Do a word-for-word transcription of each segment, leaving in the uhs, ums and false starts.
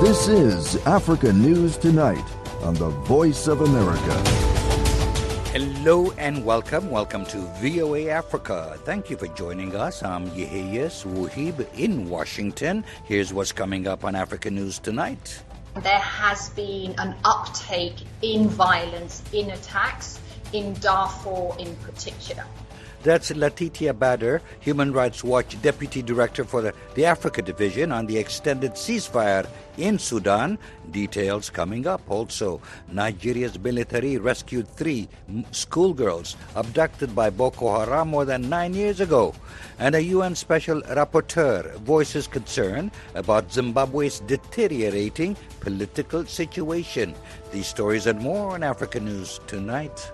This is Africa News Tonight on the Voice of America. Hello and welcome. Welcome to V O A Africa. Thank you for joining us. I'm Yeheyes Wuhib in Washington. Here's what's coming up on Africa News Tonight. There has been an uptake in violence, in attacks, in Darfur in particular. That's Letitia Bader, Human Rights Watch Deputy Director for the, the Africa Division on the extended ceasefire in Sudan. Details coming up. Also, Nigeria's military rescued three schoolgirls abducted by Boko Haram more than nine years ago. And a U N Special Rapporteur voices concern about Zimbabwe's deteriorating political situation. These stories and more on Africa News Tonight.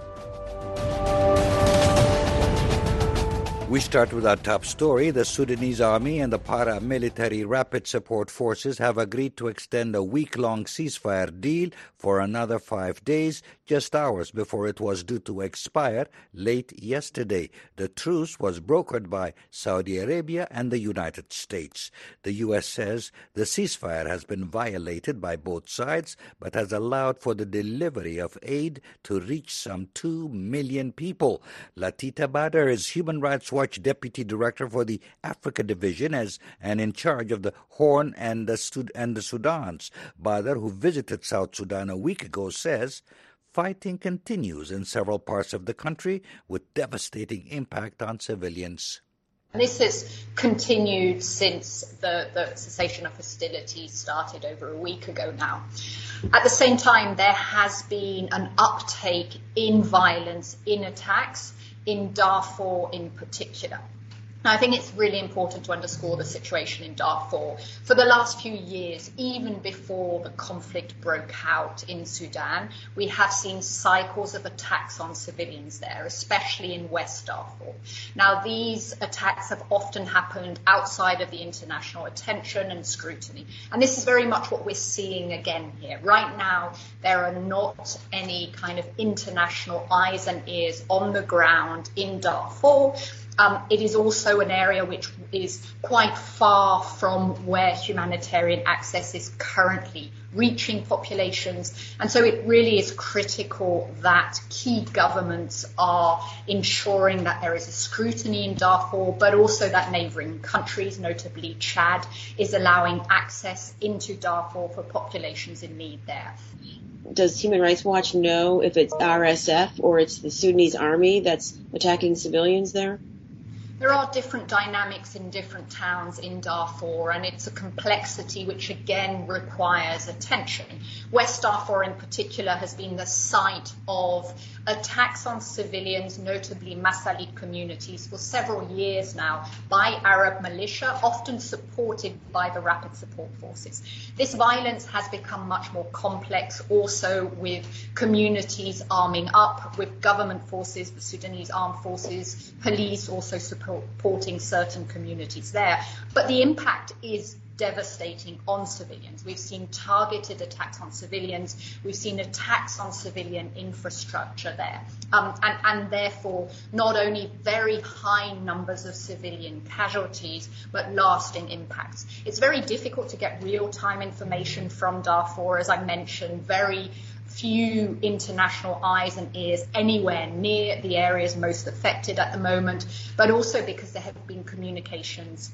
We start with our top story. The Sudanese army and the paramilitary rapid support forces have agreed to extend a week-long ceasefire deal for another five days, just hours before it was due to expire late yesterday. The truce was brokered by Saudi Arabia and the United States. The U S says the ceasefire has been violated by both sides, but has allowed for the delivery of aid to reach some two million people. Latita Bader is Human Rights Watch Deputy Director for the Africa Division as and in charge of the Horn and the, Sud- and the Sudans. Bader, who visited South Sudan a week ago, says fighting continues in several parts of the country with devastating impact on civilians. This has continued since the, the cessation of hostilities started over a week ago now. At the same time, there has been an uptake in violence, in attacks, in Darfur in particular. Now, I think it's really important to underscore the situation in Darfur. For the last few years, even before the conflict broke out in Sudan, we have seen cycles of attacks on civilians there, especially in West Darfur. Now, these attacks have often happened outside of the international attention and scrutiny. And this is very much what we're seeing again here. Right now, there are not any kind of international eyes and ears on the ground in Darfur. Um, it is also an area which is quite far from where humanitarian access is currently reaching populations. And so it really is critical that key governments are ensuring that there is a scrutiny in Darfur, but also that neighbouring countries, notably Chad, is allowing access into Darfur for populations in need there. Does Human Rights Watch know if it's R S F or it's the Sudanese army that's attacking civilians there? There are different dynamics in different towns in Darfur, and it's a complexity which again requires attention. West Darfur in particular has been the site of attacks on civilians, notably Masalit communities, for several years now by Arab militia, often supported by the rapid support forces. This violence has become much more complex, also with communities arming up, with government forces, the Sudanese armed forces, police also supporting certain communities there. But the impact is devastating on civilians. We've seen targeted attacks on civilians. We've seen attacks on civilian infrastructure there. Um, and, and therefore, not only very high numbers of civilian casualties, but lasting impacts. It's very difficult to get real-time information from Darfur. As I mentioned, very few international eyes and ears anywhere near the areas most affected at the moment, but also because there have been communications.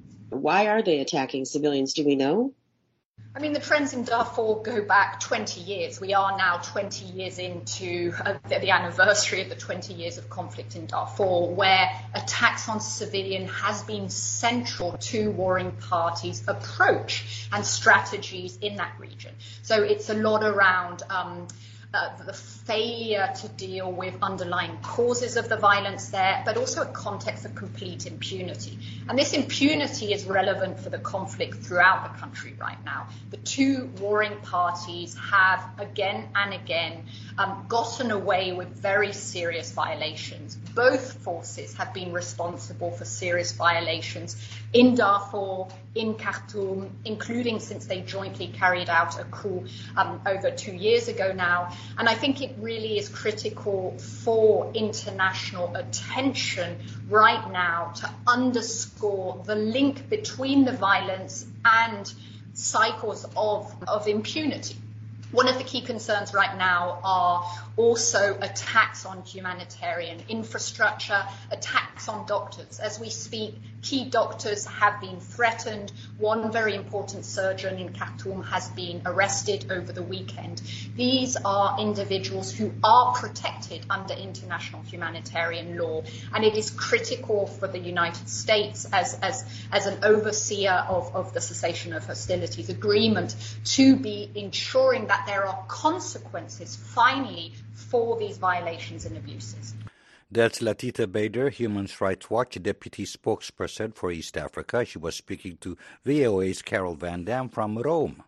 Why are they attacking civilians? Do we know? I mean, the trends in Darfur go back twenty years. We are now twenty years into uh, the anniversary of the twenty years of conflict in Darfur, where attacks on civilians has been central to warring parties' approach and strategies in that region. So it's a lot around um, uh, the failure to deal with underlying causes of the violence there, but also a context of complete impunity. And this impunity is relevant for the conflict throughout the country right now. The two warring parties have again and again um, gotten away with very serious violations. Both forces have been responsible for serious violations in Darfur, in Khartoum, including since they jointly carried out a coup um, over two years ago now. And I think it really is critical for international attention right now to underscore the link between the violence and cycles of, of impunity. One of the key concerns right now are also attacks on humanitarian infrastructure, attacks on doctors. As we speak, key doctors have been threatened. One very important surgeon in Khartoum has been arrested over the weekend. These are individuals who are protected under international humanitarian law, and it is critical for the United States as, as, as an overseer of, of the cessation of hostilities agreement to be ensuring that there are consequences, finally, for these violations and abuses. That's Latita Bader, Human Rights Watch deputy spokesperson for East Africa. She was speaking to V O A's Carol Van Dam from Rome.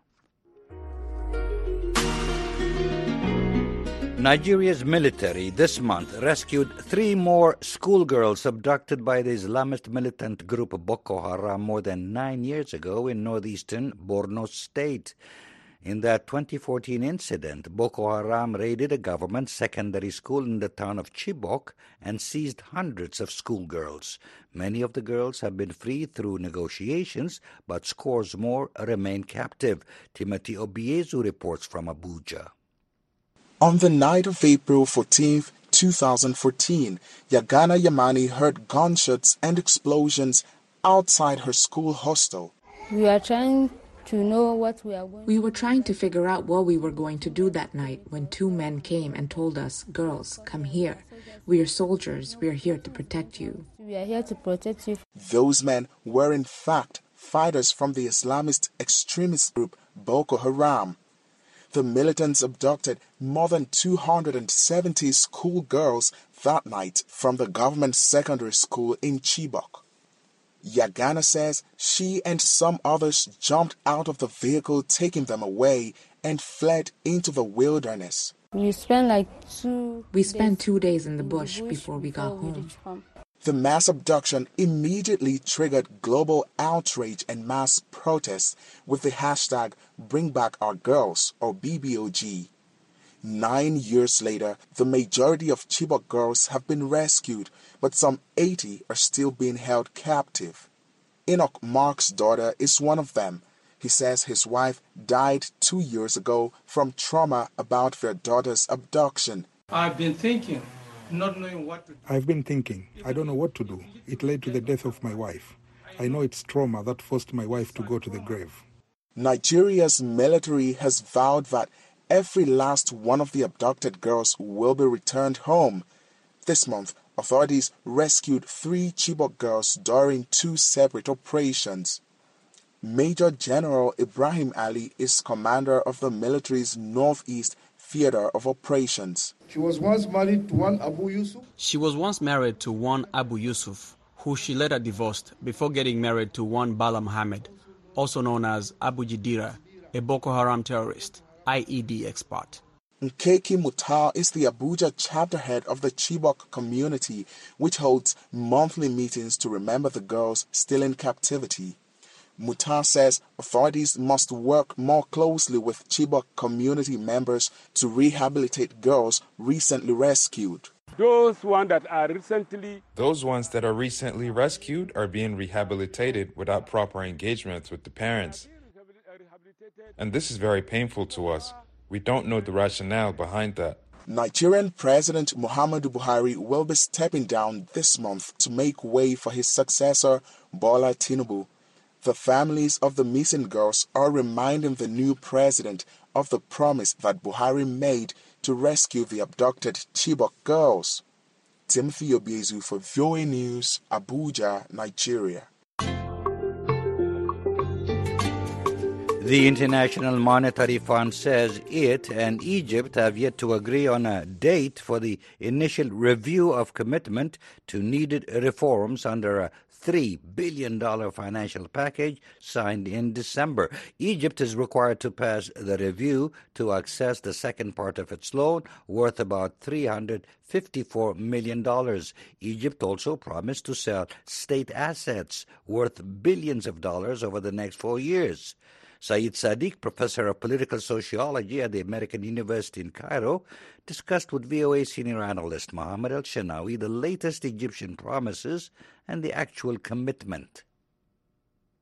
Nigeria's military this month rescued three more schoolgirls abducted by the Islamist militant group Boko Haram more than nine years ago in northeastern Borno State. In that twenty fourteen incident, Boko Haram raided a government secondary school in the town of Chibok and seized hundreds of schoolgirls. Many of the girls have been freed through negotiations, but scores more remain captive. Timothy Obiezu reports from Abuja. On the night of April fourteenth, two thousand fourteen, Yagana Yamani heard gunshots and explosions outside her school hostel. We are trying to know what we are going We were trying to figure out what we were going to do that night when two men came and told us, "Girls, come here. We are soldiers. We are here to protect you." We are here to protect you. Those men were in fact fighters from the Islamist extremist group Boko Haram. The militants abducted more than two hundred seventy schoolgirls that night from the government secondary school in Chibok. Yagana says she and some others jumped out of the vehicle taking them away and fled into the wilderness. We spent like two We spent two days in the bush before we got home. The mass abduction immediately triggered global outrage and mass protests with the hashtag Bring Back Our Girls, or B B O G. Nine years later, the majority of Chibok girls have been rescued, but some eighty are still being held captive. Enoch Mark's daughter is one of them. He says his wife died two years ago from trauma about their daughter's abduction. I've been thinking, not knowing what to do. I've been thinking, I don't know what to do. It led to the death of my wife. I know it's trauma that forced my wife to go to the grave. Nigeria's military has vowed that every last one of the abducted girls will be returned home. This month, authorities rescued three Chibok girls during two separate operations. Major General Ibrahim Ali is commander of the military's Northeast Theater of Operations. She was once married to one Abu Yusuf. She was once married to one Abu Yusuf, who she later divorced before getting married to one Bala Muhammad, also known as Abu Jidira, a Boko Haram terrorist, I E D expert. Nkeki Mutar is the Abuja chapter head of the Chibok community, which holds monthly meetings to remember the girls still in captivity. Mutar says authorities must work more closely with Chibok community members to rehabilitate girls recently rescued. Those ones that are recently Those ones that are recently rescued are being rehabilitated without proper engagements with the parents. And this is very painful to us. We don't know the rationale behind that. Nigerian President Muhammadu Buhari will be stepping down this month to make way for his successor, Bola Tinubu. The families of the missing girls are reminding the new president of the promise that Buhari made to rescue the abducted Chibok girls. Timothy Obiezu for V O A News, Abuja, Nigeria. The International Monetary Fund says it and Egypt have yet to agree on a date for the initial review of commitment to needed reforms under a three billion dollars financial package signed in December. Egypt is required to pass the review to access the second part of its loan, worth about three hundred fifty-four million dollars. Egypt also promised to sell state assets worth billions of dollars over the next four years. Saeed Sadiq, professor of political sociology at the American University in Cairo, discussed with V O A senior analyst Mohammed El-Shanawi the latest Egyptian promises and the actual commitment.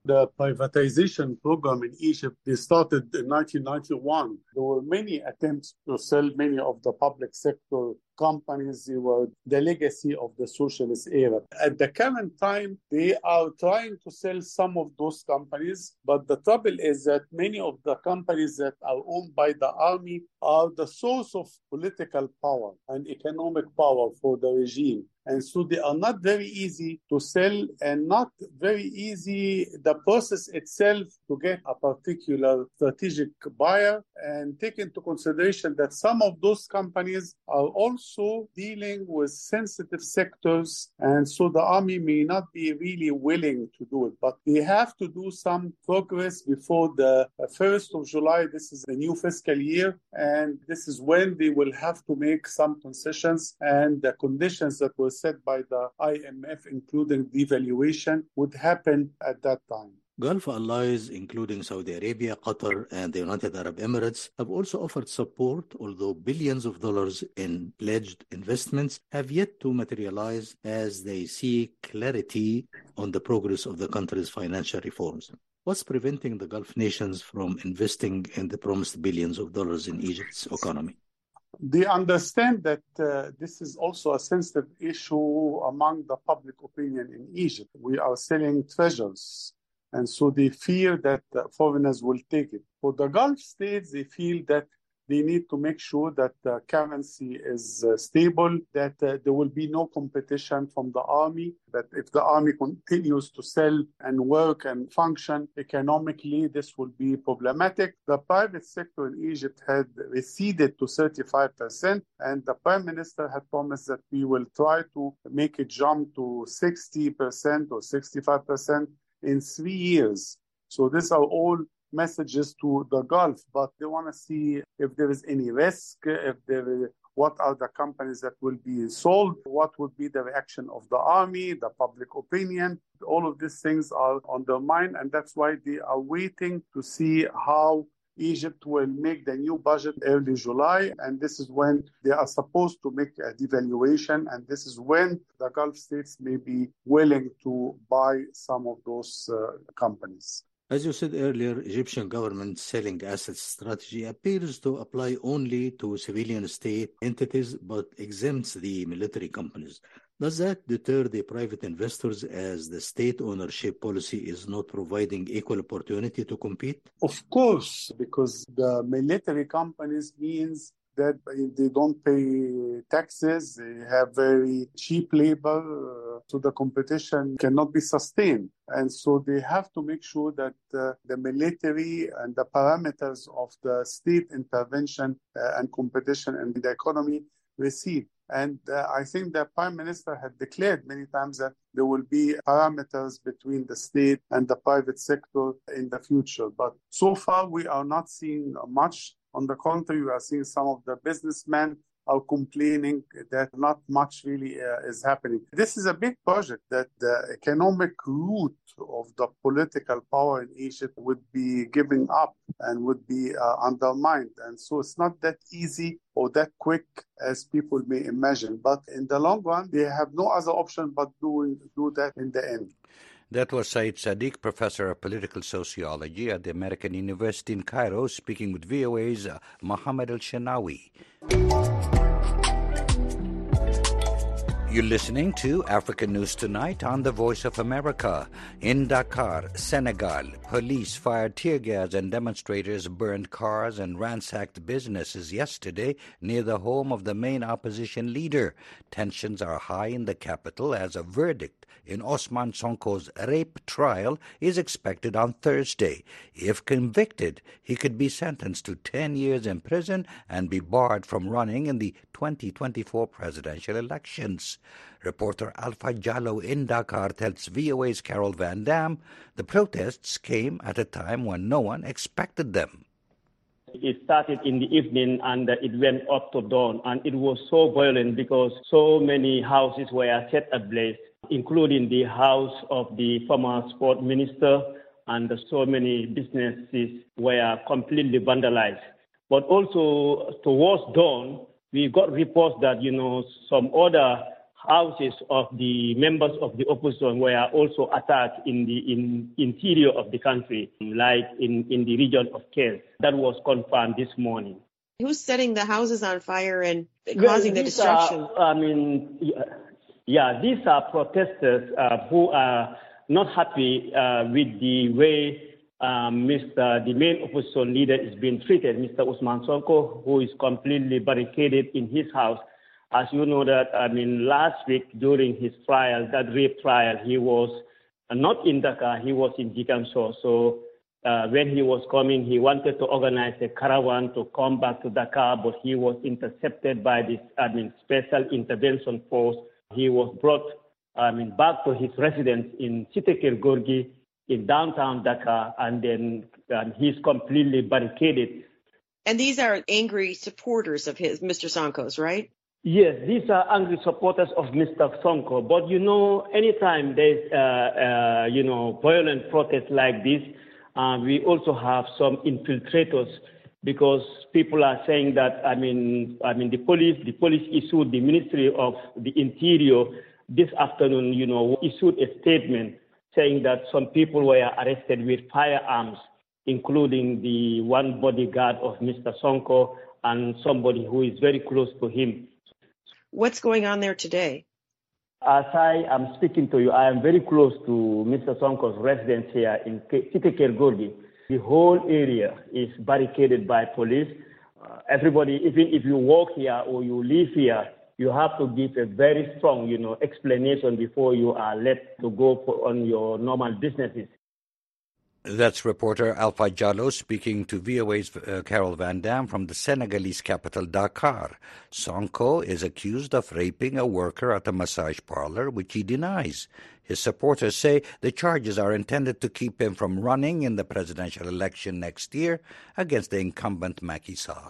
The privatization program in Egypt, they started in nineteen ninety-one. There were many attempts to sell many of the public sector companies. They were the legacy of the socialist era. At the current time, they are trying to sell some of those companies, but the trouble is that many of the companies that are owned by the army are the source of political power and economic power for the regime. And so they are not very easy to sell, and not very easy the process itself to get a particular strategic buyer. And take into consideration that some of those companies are also dealing with sensitive sectors, and so the army may not be really willing to do it. But they have to do some progress before the first of July. This is a new fiscal year, and this is when they will have to make some concessions, and the conditions that were set by the I M F, including devaluation, would happen at that time. Gulf allies, including Saudi Arabia, Qatar, and the United Arab Emirates, have also offered support, although billions of dollars in pledged investments have yet to materialize as they seek clarity on the progress of the country's financial reforms. What's preventing the Gulf nations from investing in the promised billions of dollars in Egypt's economy? They understand that uh, this is also a sensitive issue among the public opinion in Egypt. We are selling treasures, and so they fear that uh, foreigners will take it. For the Gulf states, they feel that they need to make sure that the currency is uh, stable, that uh, there will be no competition from the army, that if the army continues to sell and work and function economically, this will be problematic. The private sector in Egypt had receded to thirty-five percent, and the prime minister had promised that we will try to make it jump to sixty percent or sixty-five percent in three years. So these are all messages to the Gulf, but they want to see if there is any risk, if there is, what are the companies that will be sold, what would be the reaction of the army, the public opinion. All of these things are on their mind, and that's why they are waiting to see how Egypt will make the new budget early July, and this is when they are supposed to make a devaluation, and this is when the Gulf states may be willing to buy some of those uh, companies. As you said earlier, Egyptian government selling assets strategy appears to apply only to civilian state entities, but exempts the military companies. Does that deter the private investors, as the state ownership policy is not providing equal opportunity to compete? Of course, because the military companies means that they don't pay taxes, they have very cheap labor, uh, so the competition cannot be sustained. And so they have to make sure that uh, the military and the parameters of the state intervention uh, and competition in the economy recede. And uh, I think the Prime Minister had declared many times that there will be parameters between the state and the private sector in the future. But so far, we are not seeing much. On the contrary, we are seeing some of the businessmen are complaining that not much really uh, is happening. This is a big project that the economic root of the political power in Egypt would be giving up and would be uh, undermined. And so it's not that easy or that quick as people may imagine. But in the long run, they have no other option but doing do that in the end. That was Said Sadiq, professor of political sociology at the American University in Cairo, speaking with V O A's uh, Mohammed El-Shenawi. You're listening to African News Tonight on the Voice of America. In Dakar, Senegal, police fired tear gas and demonstrators burned cars and ransacked businesses yesterday near the home of the main opposition leader. Tensions are high in the capital as a verdict in Ousmane Sonko's rape trial is expected on Thursday. If convicted, he could be sentenced to ten years in prison and be barred from running in the twenty twenty-four presidential elections. Reporter Alpha Jallo in Dakar tells V O A's Carol Van Dam the protests came at a time when no one expected them. It started in the evening and it went up to dawn, and it was so violent because so many houses were set ablaze, including the house of the former sport minister, and so many businesses were completely vandalized. But also towards dawn, we got reports that, you know, some other houses of the members of the opposition were also attacked in the in, interior of the country, like in, in the region of Kes. That was confirmed this morning. Who's setting the houses on fire and causing well, the destruction? Are, I mean, yeah, these are protesters uh, who are not happy uh, with the way um, Mister the main opposition leader is being treated, Mister Usman Sonko, who is completely barricaded in his house. As you know that, I mean, last week during his trial, that rape trial, he was not in Dhaka, he was in Jikamshaw. So uh, when he was coming, he wanted to organize a caravan to come back to Dhaka, but he was intercepted by this, I mean, special intervention force. He was brought, I mean, back to his residence in Sitekir Gorgi in downtown Dhaka, and then um, he's completely barricaded. And these are angry supporters of his, Mister Sonko's, right? Yes, these are angry supporters of Mister Sonko. But, you know, anytime there's, uh, uh, you know, violent protests like this, uh, we also have some infiltrators, because people are saying that, I mean, I mean, the police, the police issued, the Ministry of the Interior this afternoon, you know, issued a statement saying that some people were arrested with firearms, including the one bodyguard of Mister Sonko and somebody who is very close to him. What's going on there today? As I am speaking to you, I am very close to Mister Sonko's residence here in Sitekir Gorgi. The whole area is barricaded by police. Uh, everybody, even if you walk here or you live here, you have to give a very strong, you know, explanation before you are let to go for, on your normal businesses. That's reporter Alpha Jallo speaking to V O A's uh, Carol Van Dam from the Senegalese capital, Dakar. Sonko is accused of raping a worker at a massage parlor, which he denies. His supporters say the charges are intended to keep him from running in the presidential election next year against the incumbent Macky Sall.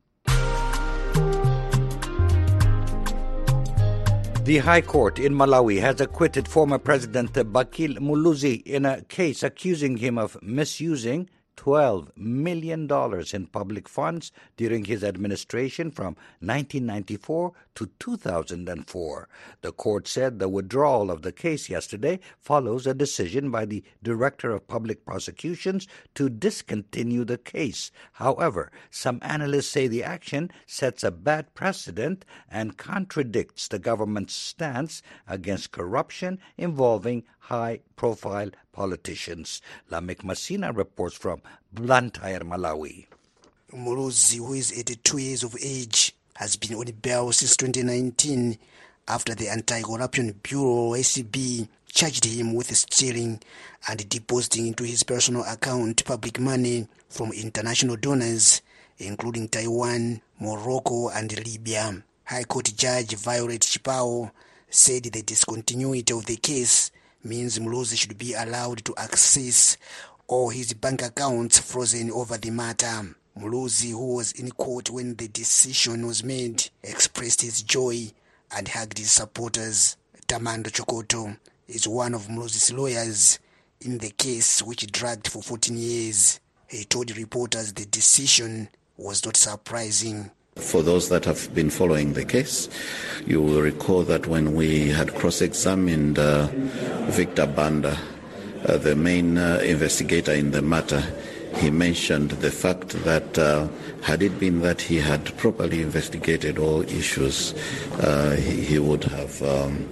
The High Court in Malawi has acquitted former President Bakil Muluzi in a case accusing him of misusing twelve million dollars in public funds during his administration from nineteen ninety-four to two thousand four. The court said the withdrawal of the case yesterday follows a decision by the Director of Public Prosecutions to discontinue the case. However, some analysts say the action sets a bad precedent and contradicts the government's stance against corruption involving high-profile politicians. Lamek Masina reports from Blantyre, Malawi. Muluzi, who is eighty-two years of age, has been on bail since twenty nineteen after the Anti-Corruption Bureau, A C B, charged him with stealing and depositing into his personal account public money from international donors, including Taiwan, Morocco, and Libya. High Court Judge Violet Chipao said the discontinuity of the case means Muluzi should be allowed to access all his bank accounts frozen over the matter. Muluzi, who was in court when the decision was made, expressed his joy and hugged his supporters. Tamando Chokoto is one of Muluzi's lawyers in the case, which dragged for fourteen years. He told reporters the decision was not surprising. For those that have been following the case, you will recall that when we had cross-examined uh, Victor Banda, uh, the main uh, investigator in the matter, he mentioned the fact that uh, had it been that he had properly investigated all issues, uh, he, he would have um,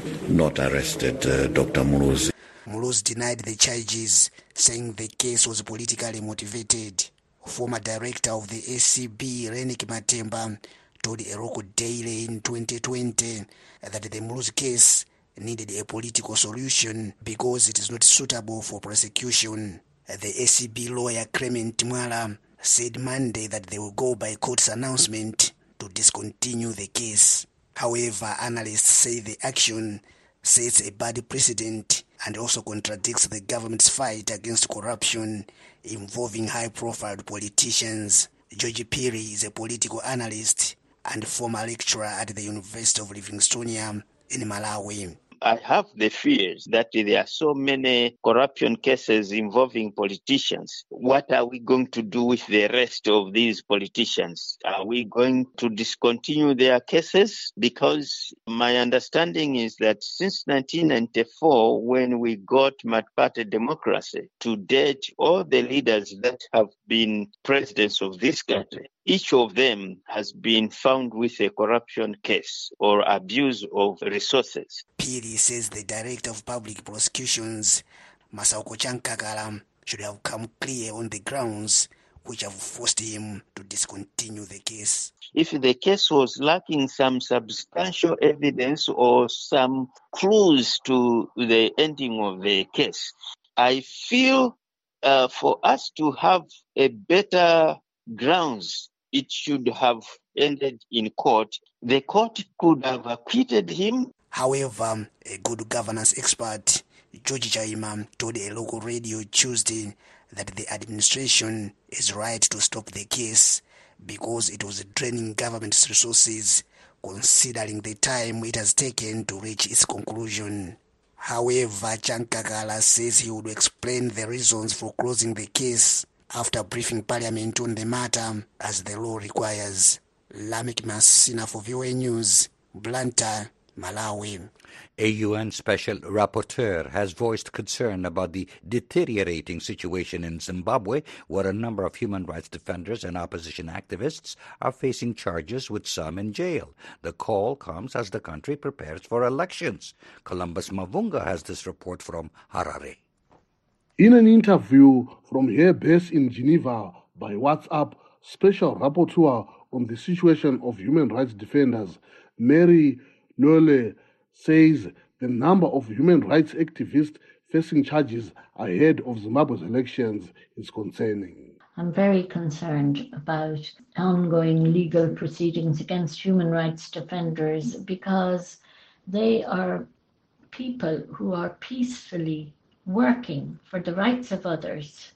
not arrested uh, Doctor Muluzi. Muluzi denied the charges, saying the case was politically motivated. Former director of the A C B, Renik Matemba, told Eroko Daily in twenty twenty that the Muluzi case needed a political solution because it is not suitable for prosecution. The A C B lawyer Clement Mwala said Monday that they will go by court's announcement to discontinue the case. However, analysts say the action sets a bad precedent and also contradicts the government's fight against corruption involving high-profile politicians. George Piri is a political analyst and former lecturer at the University of Livingstonia in Malawi. I have the fears that there are so many corruption cases involving politicians. What are we going to do with the rest of these politicians? Are we going to discontinue their cases? Because my understanding is that since nineteen ninety-four, when we got multi-party democracy, to date, all the leaders that have been presidents of this country, each of them has been found with a corruption case or abuse of resources. Piri says the Director of Public Prosecutions, Masauko Chankakala, should have come clear on the grounds which have forced him to discontinue the case. If the case was lacking some substantial evidence or some clues to the ending of the case, I feel uh, for us to have a better grounds, it should have ended in court. The court could have acquitted him. However, a good governance expert, George Chaima, told a local radio Tuesday that the administration is right to stop the case because it was draining government's resources, considering the time it has taken to reach its conclusion. However, Chankakala says he would explain the reasons for closing the case after briefing Parliament on the matter, as the law requires. Lamik Masina for V O A News, Blantyre, Malawi. A U N Special Rapporteur has voiced concern about the deteriorating situation in Zimbabwe, where a number of human rights defenders and opposition activists are facing charges, with some in jail. The call comes as the country prepares for elections. Columbus Mavunga has this report from Harare. In an interview from her base in Geneva by WhatsApp, Special Rapporteur on the situation of human rights defenders, Mary Lole, says the number of human rights activists facing charges ahead of Zimbabwe's elections is concerning. I'm very concerned about ongoing legal proceedings against human rights defenders because they are people who are peacefully working for the rights of others.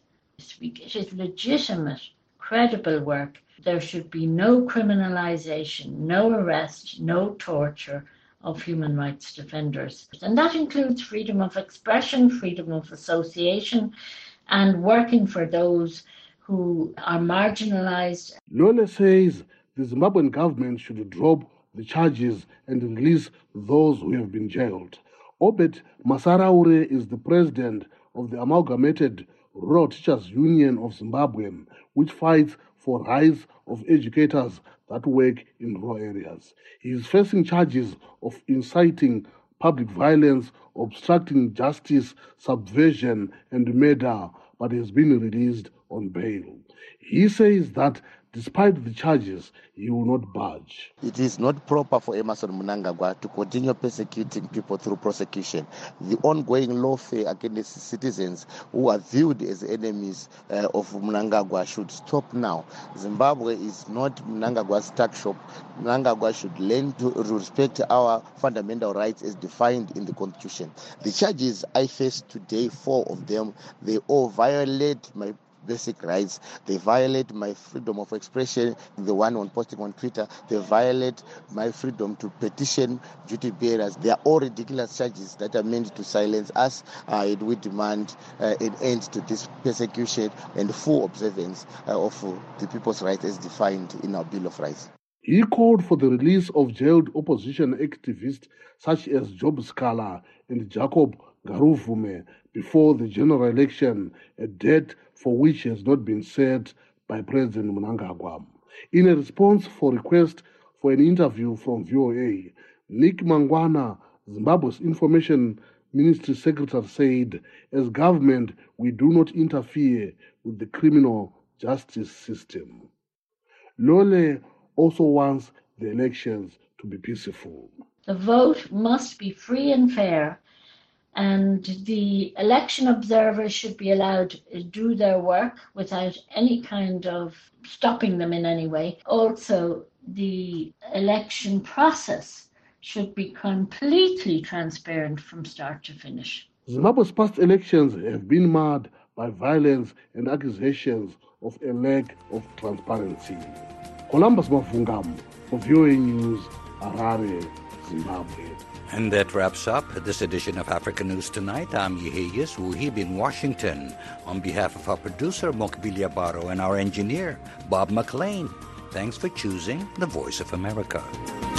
It is legitimate, credible work. There should be no criminalization, no arrest, no torture of human rights defenders. And that includes freedom of expression, freedom of association, and working for those who are marginalized. Lole says the Zimbabwean government should drop the charges and release those who have been jailed. Obed Masaraure is the president of the Amalgamated Rural Teachers Union of Zimbabwe, which fights for rights of educators that work in rural areas. He is facing charges of inciting public violence, obstructing justice, subversion, and murder, but has been released on bail. He says that despite the charges, he will not budge. It is not proper for Emmerson Mnangagwa to continue persecuting people through prosecution. The ongoing lawfare against citizens who are viewed as enemies uh, of Mnangagwa should stop now. Zimbabwe is not Mnangagwa's tuck shop. Mnangagwa should learn to respect our fundamental rights as defined in the Constitution. The charges I face today, four of them, they all violate my basic rights. They violate my freedom of expression, the one on posting on Twitter. They violate my freedom to petition duty bearers. They are all ridiculous charges that are meant to silence us. Uh, and we demand uh, an end to this persecution and full observance uh, of uh, the people's rights as defined in our Bill of Rights. He called for the release of jailed opposition activists such as Job Scala and Jacob Garuvume before the general election, a date for which has not been set by President Mnangagwa. In a response for request for an interview from V O A, Nick Mangwana, Zimbabwe's Information Ministry Secretary, said, as government, we do not interfere with the criminal justice system. Lole also wants the elections to be peaceful. The vote must be free and fair, and the election observers should be allowed to do their work without any kind of stopping them in any way. Also, the election process should be completely transparent from start to finish. Zimbabwe's past elections have been marred by violence and accusations of a lack of transparency. Columbus Mavungam for V O A News, Harare, Zimbabwe. And that wraps up this edition of Africa News Tonight. I'm Yeheyes Wuhib in Washington. On behalf of our producer, Mokbilia Baro, and our engineer, Bob McLean, thanks for choosing the Voice of America.